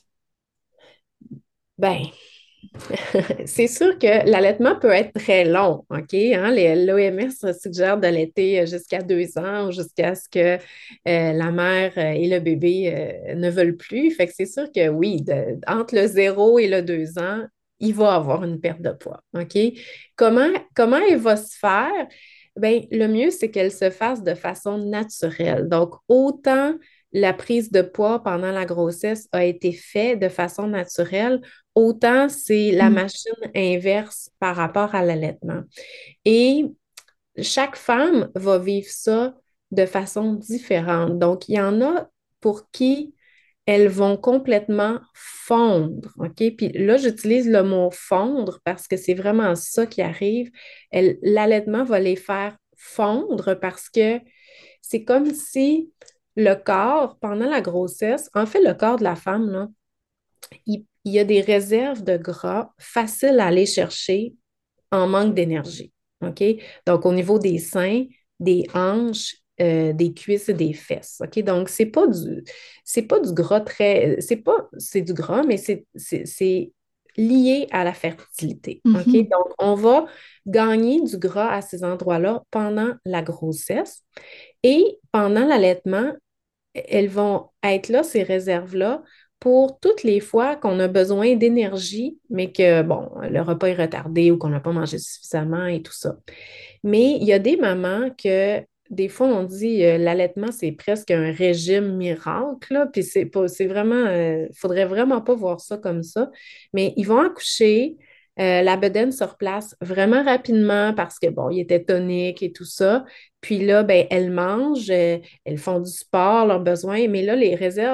Ben, c'est sûr que l'allaitement peut être très long, OK? Hein? Les- L'O M S suggère d'allaiter jusqu'à deux ans ou jusqu'à ce que euh, la mère euh, et le bébé euh, ne veulent plus. Fait que c'est sûr que oui, de- entre le zéro et le deux ans, il va avoir une perte de poids, OK? Comment, comment elle va se faire? Ben, le mieux, c'est qu'elle se fasse de façon naturelle. Donc, autant la prise de poids pendant la grossesse a été faite de façon naturelle, autant c'est la Mm. machine inverse par rapport à l'allaitement. Et chaque femme va vivre ça de façon différente. Donc, il y en a pour qui elles vont complètement fondre, OK? Puis là, j'utilise le mot fondre parce que c'est vraiment ça qui arrive. Elle- L'allaitement va les faire fondre parce que c'est comme si le corps, pendant la grossesse, en fait, le corps de la femme, là, il, il y a des réserves de gras faciles à aller chercher en manque d'énergie. OK? Donc, au niveau des seins, des hanches, euh, des cuisses et des fesses. OK? Donc, c'est pas du, c'est pas du gras très. C'est pas. C'est du gras, mais c'est, c'est, c'est lié à la fertilité. OK? Mhm. Donc, on va gagner du gras à ces endroits-là pendant la grossesse et pendant l'allaitement, elles vont être là, ces réserves-là, pour toutes les fois qu'on a besoin d'énergie, mais que, bon, le repas est retardé ou qu'on n'a pas mangé suffisamment et tout ça. Mais il y a des mamans que, des fois, on dit euh, l'allaitement, c'est presque un régime miracle, là, puis c'est pas, c'est vraiment, il faudrait vraiment pas voir ça comme ça. Mais ils vont accoucher, euh, la bedaine se replace vraiment rapidement parce que, bon, il était tonique et tout ça. Puis là, ben, elles mangent, euh, elles font du sport, leurs besoins, mais là, les réserves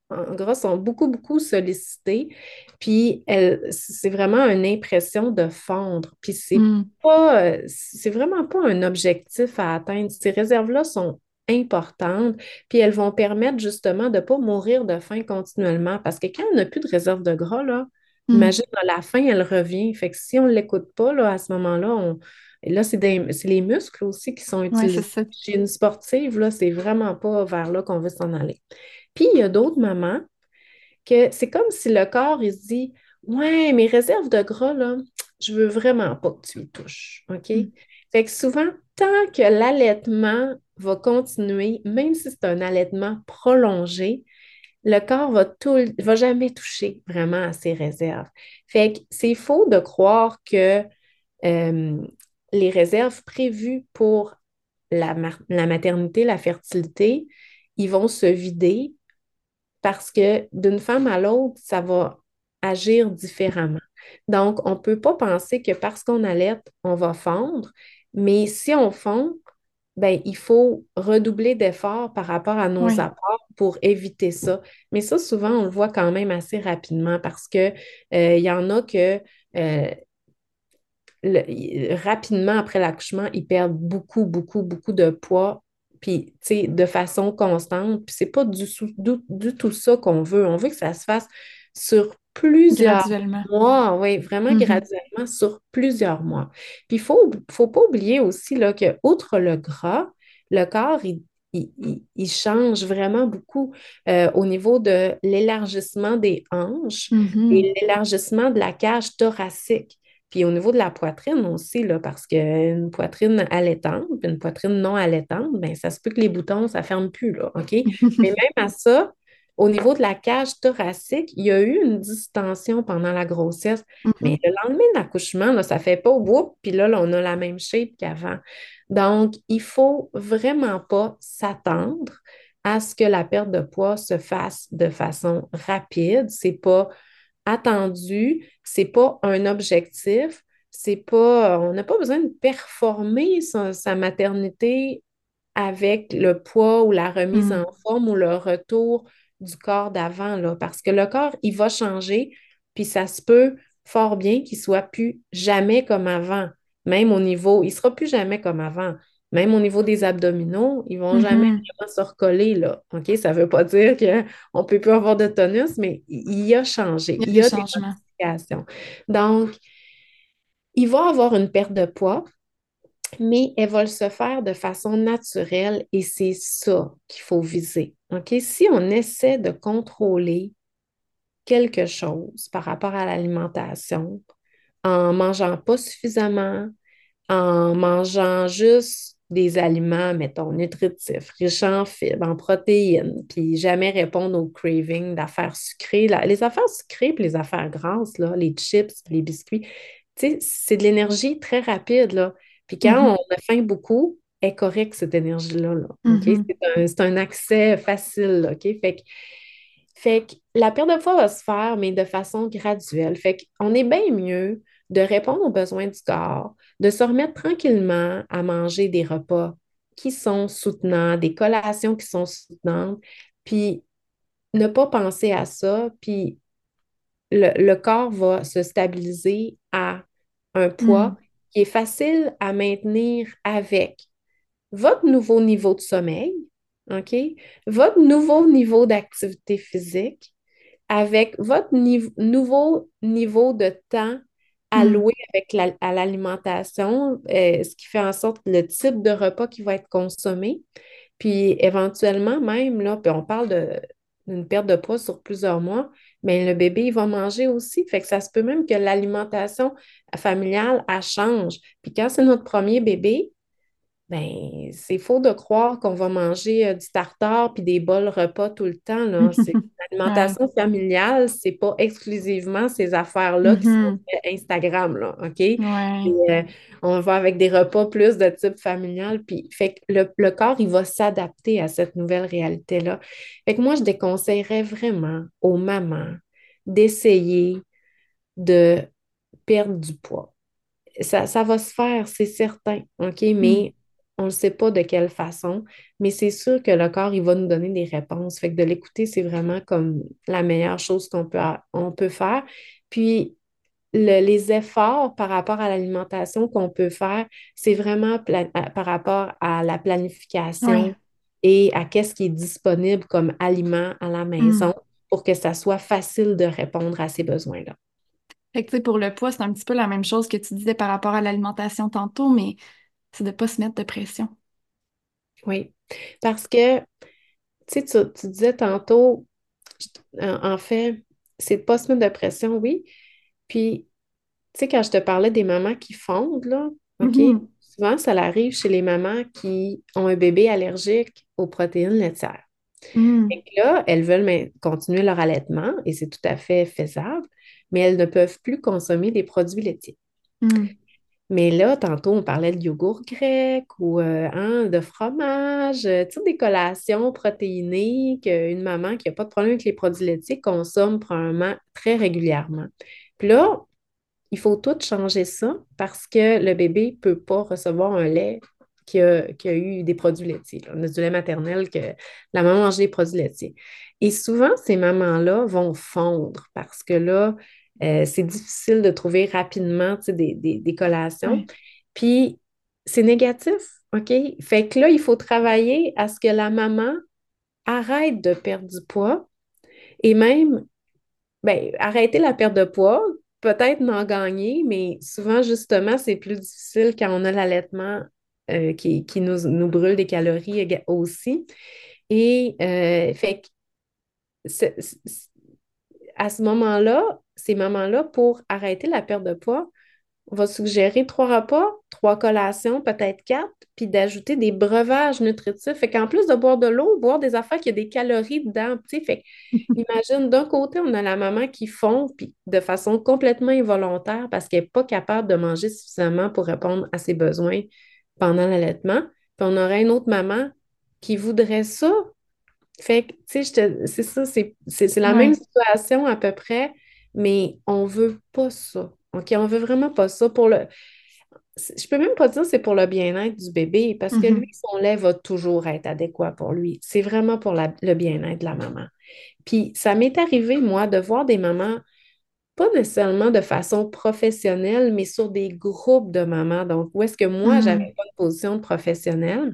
en gras, sont beaucoup, beaucoup sollicitées. Puis, elles- c'est vraiment une impression de fondre. Puis, c'est Hmm. pas, euh, c'est vraiment pas un objectif à atteindre. Ces réserves-là sont importantes, puis elles vont permettre justement de ne pas mourir de faim continuellement. Parce que quand on n'a plus de réserve de gras, là, Hmm. imagine, à la faim, elle revient. Fait que si on ne l'écoute pas, là, à ce moment-là, on... et là, c'est des- c'est les muscles aussi qui sont Ouais, c'est utilisés. ça. Chez une sportive, là, c'est vraiment pas vers là qu'on veut s'en aller. Puis, il y a d'autres mamans que c'est comme si le corps, il se dit, ouais, mes réserves de gras, là, je veux vraiment pas que tu y touches. OK? Hmm. Fait que souvent, tant que l'allaitement va continuer, même si c'est un allaitement prolongé, le corps va tout, va jamais toucher vraiment à ses réserves. Fait que c'est faux de croire que euh, les réserves prévues pour la, mar- la maternité, la fertilité, ils vont se vider parce que d'une femme à l'autre, ça va agir différemment. Donc, on ne peut pas penser que parce qu'on allait, on va fondre, mais si on fond, ben, il faut redoubler d'efforts par rapport à nos Oui, apports pour éviter ça. Mais ça, souvent, on le voit quand même assez rapidement parce que, euh, il y en a que euh, le- il- rapidement après l'accouchement, ils perdent beaucoup, beaucoup, beaucoup de poids, puis, tu sais, de façon constante. Puis, c'est pas du, sou- du, du tout ça qu'on veut. On veut que ça se fasse sur plusieurs graduellement. mois, oui, vraiment Mhm. graduellement sur plusieurs mois. Puis, il faut, faut pas oublier aussi là, que, outre le gras, le corps, il, il, il- il change vraiment beaucoup euh, au niveau de l'élargissement des hanches Mhm. et l'élargissement de la cage thoracique. Puis au niveau de la poitrine aussi, là, parce qu'une poitrine allaitante, puis une poitrine non allaitante, ben, ça se peut que les boutons, ça ne ferme plus, là, OK? Mais même à ça, au niveau de la cage thoracique, il y a eu une distension pendant la grossesse, mais Mhm. le lendemain de l'accouchement, là, ça ne fait pas whoop, puis là, là, on a la même shape qu'avant. Donc, il ne faut vraiment pas s'attendre à ce que la perte de poids se fasse de façon rapide. C'est pas attendu, c'est pas un objectif, c'est pas, on n'a pas besoin de performer sa, sa maternité avec le poids ou la remise en Mhm. forme ou le retour du corps d'avant, là, parce que le corps, il va changer, puis ça se peut fort bien qu'il soit plus jamais comme avant, même au niveau, il sera plus jamais comme avant. Même au niveau des abdominaux, ils vont jamais Mhm. vraiment se recoller, là. OK? Ça ne veut pas dire qu'on ne peut plus avoir de tonus, mais il a changé. Il y a Il y des a des changements. modifications. Donc, il va avoir une perte de poids, mais elle va se faire de façon naturelle et c'est ça qu'il faut viser. OK? Si on essaie de contrôler quelque chose par rapport à l'alimentation en mangeant pas suffisamment, en mangeant juste des aliments, mettons, nutritifs, riches en fibres, en protéines, puis jamais répondre aux cravings d'affaires sucrées. Là. Les affaires sucrées puis les affaires grasses, là, les chips, puis les biscuits, tu sais, c'est de l'énergie très rapide, là. Puis quand Mhm. on a faim beaucoup, est correcte cette énergie-là, là. OK? Mhm. C'est un, c'est un accès facile, là, OK? Fait que, fait que la perte de poids va se faire, mais de façon graduelle. Fait qu'on est bien mieux de répondre aux besoins du corps, de se remettre tranquillement à manger des repas qui sont soutenants, des collations qui sont soutenantes, puis ne pas penser à ça, puis le, le corps va se stabiliser à un poids Mhm. qui est facile à maintenir avec votre nouveau niveau de sommeil, OK? Votre nouveau niveau d'activité physique, avec votre nive- nouveau niveau de temps Mhm. alloué avec la- à l'alimentation, euh, ce qui fait en sorte le type de repas qui va être consommé. Puis éventuellement même, là, puis on parle de, d'une perte de poids sur plusieurs mois, mais le bébé, il va manger aussi. Fait que ça se peut même que l'alimentation familiale, elle change. Puis quand c'est notre premier bébé, ben, c'est faux de croire qu'on va manger euh, du tartare puis des bols repas tout le temps, là. C'est Ouais. l'alimentation familiale, c'est pas exclusivement ces affaires-là qui sont Mhm. sur Instagram, là, OK? Et, Ouais. euh, on va avec des repas plus de type familial, puis fait que le, le corps, il va s'adapter à cette nouvelle réalité-là. Fait que moi, je déconseillerais vraiment aux mamans d'essayer de perdre du poids. Ça, ça va se faire, c'est certain, OK? Mhm. Mais on ne sait pas de quelle façon, mais c'est sûr que le corps, il va nous donner des réponses. Fait que de l'écouter, c'est vraiment comme la meilleure chose qu'on peut, on peut faire. Puis, le- les efforts par rapport à l'alimentation qu'on peut faire, c'est vraiment pla- à- par rapport à la Ouais. planification et à qu'est-ce qui est disponible comme aliment à la Hmm. maison pour que ça soit facile de répondre à ces besoins-là. Fait que, tu sais, pour le poids, c'est un petit peu la même chose que tu disais par rapport à l'alimentation tantôt, mais c'est de pas se mettre de pression. Oui, parce que, tu sais, tu, tu disais tantôt, en, en fait, c'est de pas se mettre de pression, oui. Puis, tu sais, quand je te parlais des mamans qui fondent, là, OK, Mhm. souvent, ça arrive chez les mamans qui ont un bébé allergique aux protéines laitières. Et Mhm. là, elles veulent main- continuer leur allaitement et c'est tout à fait faisable, mais elles ne peuvent plus consommer des produits laitiers. Mhm. Mais là, tantôt, on parlait de yogourt grec ou euh, hein, de fromage, euh, tu sais, des collations protéinées qu'une maman qui n'a pas de problème avec les produits laitiers consomme probablement très régulièrement. Puis là, il faut tout changer ça parce que le bébé ne peut pas recevoir un lait qui a, qui a eu des produits laitiers. Là. On a du lait maternel que la maman mange des produits laitiers. Et souvent, ces mamans-là vont fondre parce que là, euh, c'est difficile de trouver rapidement tu sais, des, des, des collations. Ouais. Puis, c'est négatif, OK? Fait que là, il faut travailler à ce que la maman arrête de perdre du poids et même ben, arrêter la perte de poids, peut-être n'en gagner, mais souvent, justement, c'est plus difficile quand on a l'allaitement euh, qui, qui nous, nous brûle des calories éga- aussi. Et euh, fait que c'est- c'est- à ce moment-là, ces moments-là, pour arrêter la perte de poids, on va suggérer trois repas, trois collations, peut-être quatre, puis d'ajouter des breuvages nutritifs. Fait qu'en plus de boire de l'eau, boire des affaires qui ont des calories dedans, tu sais, fait que imagine, d'un côté, on a la maman qui fond, puis de façon complètement involontaire parce qu'elle n'est pas capable de manger suffisamment pour répondre à ses besoins pendant l'allaitement. Puis on aurait une autre maman qui voudrait ça. Fait que, tu sais, je te- c'est ça, c'est c'est- c'est la même Ouais. situation à peu près, mais on veut pas ça. OK? On veut vraiment pas ça pour le. Je peux même pas dire que c'est pour le bien-être du bébé parce que lui, Mhm. son lait va toujours être adéquat pour lui. C'est vraiment pour la- le bien-être de la maman. Puis ça m'est arrivé, moi, de voir des mamans, pas nécessairement de façon professionnelle, mais sur des groupes de mamans. Donc, où est-ce que moi, j'avais Mhm. pas une position de professionnelle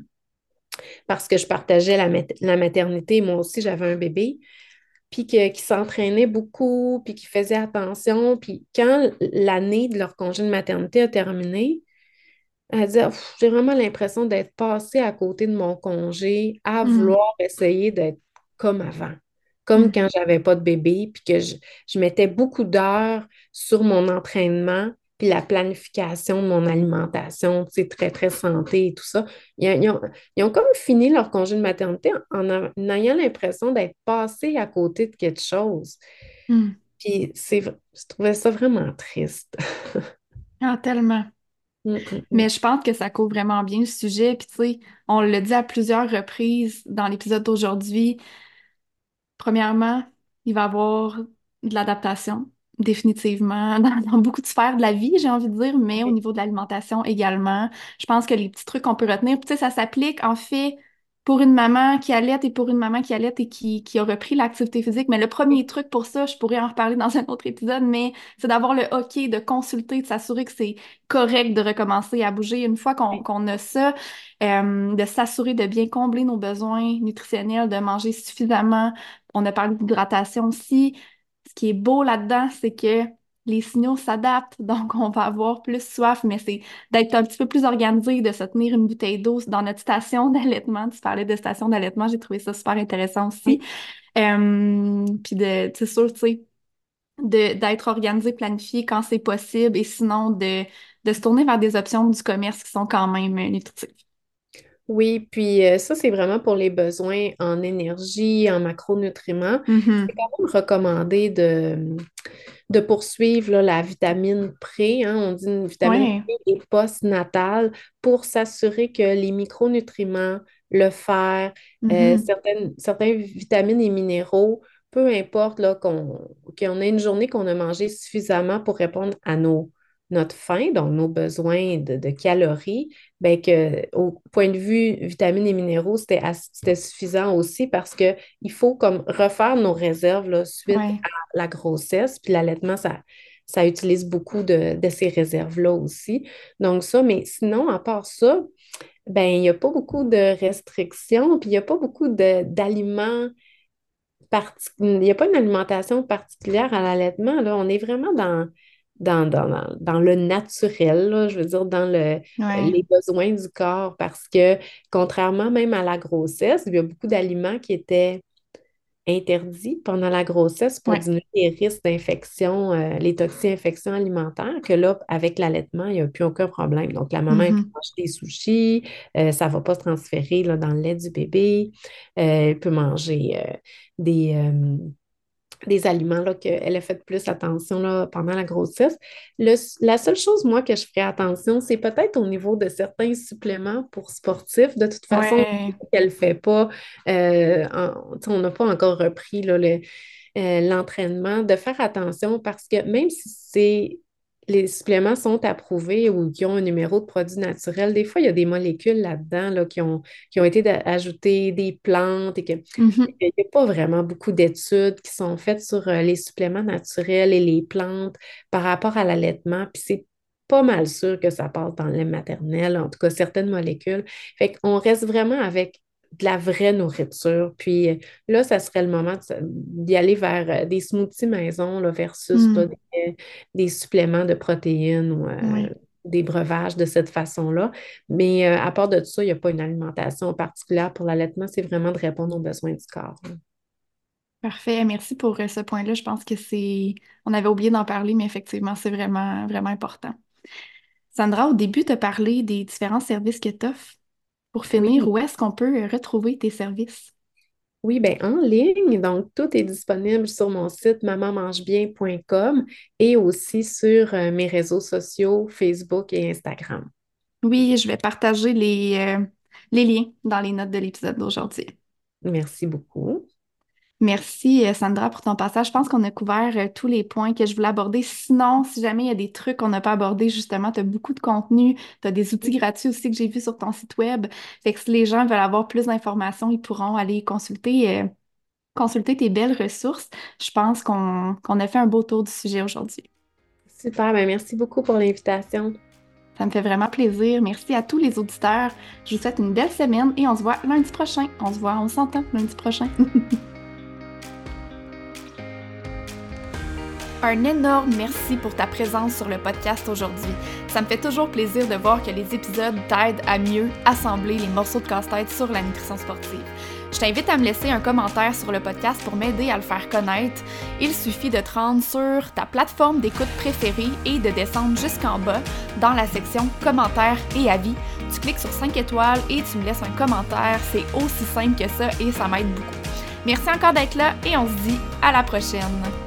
parce que je partageais la, mat- la maternité, moi aussi, j'avais un bébé, puis que- qui s'entraînait beaucoup, puis qui faisait attention. Puis quand l'année de leur congé de maternité a terminé, elle dit, Ouf, j'ai vraiment l'impression d'être passée à côté de mon congé, à Mhm. vouloir essayer d'être comme avant, comme Mhm. quand j'avais pas de bébé, puis que je, je mettais beaucoup d'heures sur mon entraînement, puis la planification de mon alimentation, tu sais, très, très santé et tout ça. Ils, ils ont, ils ont comme fini leur congé de maternité en, a- en ayant l'impression d'être passés à côté de quelque chose. Mhm. Puis c'est, je trouvais ça vraiment triste. Ah, tellement. Mm, mm, Mais mm. je pense que ça couvre vraiment bien le sujet. Puis, tu sais, on l'a dit à plusieurs reprises dans l'épisode d'aujourd'hui. Premièrement, il va y avoir de l'adaptation, définitivement, dans, dans beaucoup de sphères de la vie, j'ai envie de dire, mais au Oui, niveau de l'alimentation également. Je pense que les petits trucs qu'on peut retenir, puis tu sais, ça s'applique en fait pour une maman qui allait et pour une maman qui allait et qui, qui a repris l'activité physique. Mais le premier truc pour ça, je pourrais en reparler dans un autre épisode, mais c'est d'avoir le hockey, de consulter, de s'assurer que c'est correct de recommencer à bouger. Une fois qu'on oui, qu'on a ça, euh, de s'assurer de bien combler nos besoins nutritionnels, de manger suffisamment. On a parlé d'hydratation aussi. Ce qui est beau là-dedans, c'est que les signaux s'adaptent, donc on va avoir plus soif, mais c'est d'être un petit peu plus organisé, de se tenir une bouteille d'eau dans notre station d'allaitement. Tu parlais de station d'allaitement, j'ai trouvé ça super intéressant aussi. oui. Euh, puis de, c'est sûr, tu sais, de, d'être organisé, planifié quand c'est possible, et sinon de, de se tourner vers des options du commerce qui sont quand même euh, nutritives. Oui, puis euh, ça, c'est vraiment pour les besoins en énergie, en macronutriments. C'est Mhm. quand même recommandé de, de poursuivre là, la vitamine pré, hein, on dit une vitamine Ouais. pré et postnatale pour s'assurer que les micronutriments, le fer, euh, Mhm. certaines, certaines vitamines et minéraux, peu importe là, qu'on, qu'on ait une journée qu'on a mangé suffisamment pour répondre à nos, notre faim, donc nos besoins de, de calories, bien que au point de vue vitamines et minéraux, c'était, ass- c'était suffisant aussi parce que il faut comme refaire nos réserves là, suite Ouais. à la grossesse, puis l'allaitement, ça, ça utilise beaucoup de, de ces réserves-là aussi. Donc ça, mais sinon, à part ça, ben il n'y a pas beaucoup de restrictions, puis il n'y a pas beaucoup de, d'aliments parti- il n'y a pas une alimentation particulière à l'allaitement, là. On est vraiment dans, dans, dans, dans, dans le naturel, là, je veux dire, dans le, Ouais. les besoins du corps, parce que contrairement même à la grossesse, il y a beaucoup d'aliments qui étaient interdits pendant la grossesse pour Ouais. diminuer les risques d'infection, euh, les toxines-infections alimentaires, que là, avec l'allaitement, il n'y a plus aucun problème. Donc, la maman, elle peut Mhm. manger des sushis, euh, ça ne va pas se transférer là, dans le lait du bébé. Euh, elle peut manger euh, des, euh, des aliments là, qu'elle a fait plus attention là, pendant la grossesse. Le- la seule chose, moi, que je ferais attention, c'est peut-être au niveau de certains suppléments pour sportifs. De toute façon, Ouais. qu'elle ne fait pas, euh, en- tu sais, on n'a pas encore repris là, le, euh, l'entraînement, de faire attention parce que même si c'est les suppléments sont approuvés ou qui ont un numéro de produit naturel, des fois, il y a des molécules là-dedans là, qui ont, qui ont été da- ajoutées des plantes et que Mhm. il n'y a pas vraiment beaucoup d'études qui sont faites sur euh, les suppléments naturels et les plantes par rapport à l'allaitement. Puis c'est pas mal sûr que ça passe dans le lait maternel, en tout cas certaines molécules. Fait qu'on reste vraiment avec de la vraie nourriture. Puis euh, là, ça serait le moment de- d'y aller vers euh, des smoothies maison là, versus là, Mm. des, euh, des suppléments de protéines ou euh, Oui. des breuvages de cette façon-là. Mais euh, à part de ça, il n'y a pas une alimentation particulière pour l'allaitement, c'est vraiment de répondre aux besoins du corps. Là. Parfait. Merci pour euh, ce point-là. Je pense que c'est. On avait oublié d'en parler, mais effectivement, c'est vraiment, vraiment important. Sandra, au début, tu as parlé des différents services que tu offres. Pour finir, Oui, où est-ce qu'on peut euh, retrouver tes services? oui, bien en ligne, donc tout est disponible sur mon site maman mange bien point com et aussi sur euh, mes réseaux sociaux Facebook et Instagram. Oui, je vais partager les, euh, les liens dans les notes de l'épisode d'aujourd'hui. Merci beaucoup. Merci, euh, Sandra, pour ton passage. Je pense qu'on a couvert euh, tous les points que je voulais aborder. Sinon, si jamais il y a des trucs qu'on n'a pas abordés, justement, tu as beaucoup de contenu, tu as des outils gratuits aussi que j'ai vus sur ton site web. Fait que si les gens veulent avoir plus d'informations, ils pourront aller consulter, euh, consulter tes belles ressources. Je pense qu'on qu'on a fait un beau tour du sujet aujourd'hui. Super, ben merci beaucoup pour l'invitation. Ça me fait vraiment plaisir. Merci à tous les auditeurs. Je vous souhaite une belle semaine et on se voit lundi prochain. On se voit, on s'entend lundi prochain. Un énorme merci pour ta présence sur le podcast aujourd'hui. Ça me fait toujours plaisir de voir que les épisodes t'aident à mieux assembler les morceaux de casse-tête sur la nutrition sportive. Je t'invite à me laisser un commentaire sur le podcast pour m'aider à le faire connaître. Il suffit de te rendre sur ta plateforme d'écoute préférée et de descendre jusqu'en bas dans la section commentaires et avis. Tu cliques sur cinq étoiles et tu me laisses un commentaire. C'est aussi simple que ça et ça m'aide beaucoup. Merci encore d'être là et on se dit à la prochaine.